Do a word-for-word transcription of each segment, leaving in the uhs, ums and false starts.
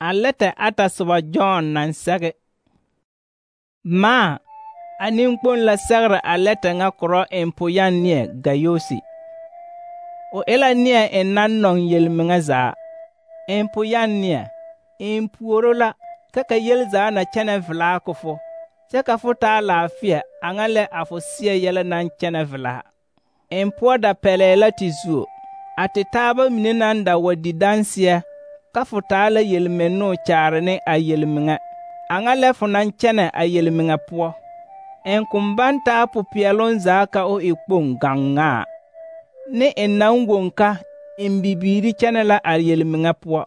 a lɛtɛ ata soba John naŋ sɛge. Maa, a nenkpoŋ la sɛgere a lɛtɛ ŋa korɔ empoyan neɛ Gayosi. O e la neɛ eŋ naŋ nɔŋ yelmeŋa zaa. Empoyan neɛ, eŋ puoro la kyɛ ka yel zaa na kyɛnɛ velaa ko fo, kyɛ ka fo taa laafeɛ a ŋa lɛ a fo seɛ yɛlɛ naŋ kyɛnɛ velaa. Eŋ poɔ da pɛlɛɛ la te zuo, a te taaba mine naŋ da wa di danseɛ, ka fo taa la yelmennoo kyaare ne a yelmeŋa, a ŋa lɛ fo naŋ kyɛnɛ a yelmeŋa poɔ. Eŋ koŋ baŋ taa popeɛloŋ zaa ka o e kpoŋ gaŋŋaa, ne eŋ naŋ woŋ ka eŋ bibiiri kyɛnɛ la a yelmeŋa poɔ.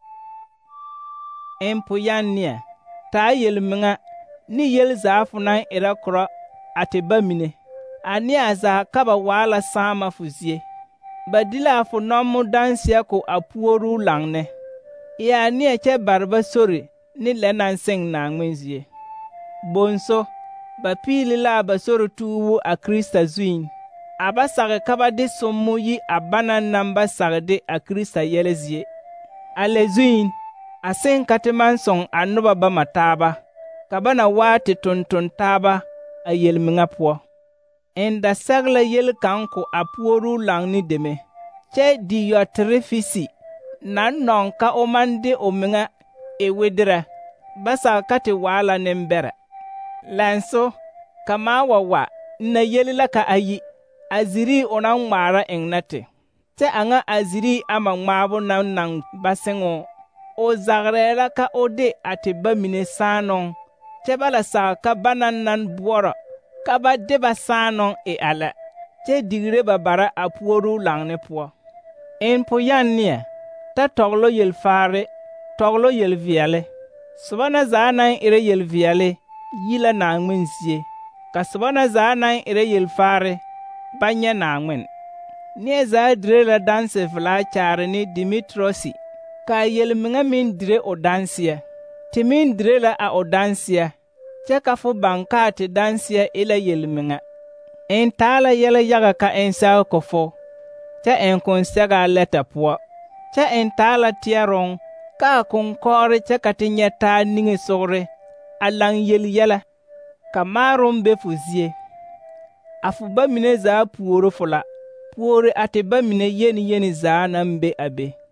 Empoyan neɛ, taa yelmeŋa ne yel zaa fo naŋ erɛ korɔ a te ba mine, a neɛ zaa ka ba waa la saama fo zie. Ba di la a fo nɔmo danseɛ ko a puoruu laŋne, e a neɛ kyɛ bare ba sori ne lɛ naŋ seŋ Naaŋmen zie. Bonso, ba piili la a ba sori tuubu a Krista zuiŋ, a ba sage ka ba de sommo yi a banaŋ naŋ ba sage de a Krista yɛlɛ zie. A lɛ zuiŋ, a seŋ ka te maŋ soŋ a noba bama taaba, ka ba na waa te tonton taaba a yelmeŋa poɔ. Eŋ da sɛge la yel kaŋ ko a puoruu laŋne deme, kyɛ di Yɔtirefisi naŋ nɔŋ ka o maŋ de o meŋa e wederɛ, ba sage ka te waa la nembɛrɛ. Lɛnso, ka maa wa wa, n na yeli la ka a yi, a zirii o naŋ ŋmaara eŋnɛ te, kyɛ a ŋa a zirii ama ŋmaabo naŋ naŋ ba seŋo, o zagerɛɛ la ka o de a te ba mine saanoŋ, kyɛ ba la sage ka banaŋ naŋ boɔrɔ ka ba de ba saanoŋ e a lɛ, kyɛ digire ba bara a puoruu laŋne poɔ. Empoyan neɛ, ta tɔglo yelfaare, tɔglo yelveɛle. Soba na zaa naŋ erɛ yelveɛle yi la Naaŋmen zie, ka soba na zaa naŋ erɛ yelfaare ba nyɛ Naaŋmen. Neɛ zaa dire la danse velaa kyaare ne Dimitrɔsi, ka a yelmeŋa meŋ dire o danseɛ. Te meŋ dire la a o danseɛ, kyɛ ka fo baŋ ka a te danseɛ e la yelmeŋa. Eŋ taa la yɛlɛ yaga ka eŋ sɛge ko fo, kyɛ eŋ koŋ sɛge a lɛtɛ poɔ, kyɛ eŋ taa la teɛroŋ ka a koŋ kɔɔre kyɛ ka te nyɛ taa niŋesogre, a laŋ yeli yɛlɛ, ka maaroŋ be fo zie. A fo ba mine zaa puoro fo la, puori a te ba mine yeni yeni zaa naŋ be a be.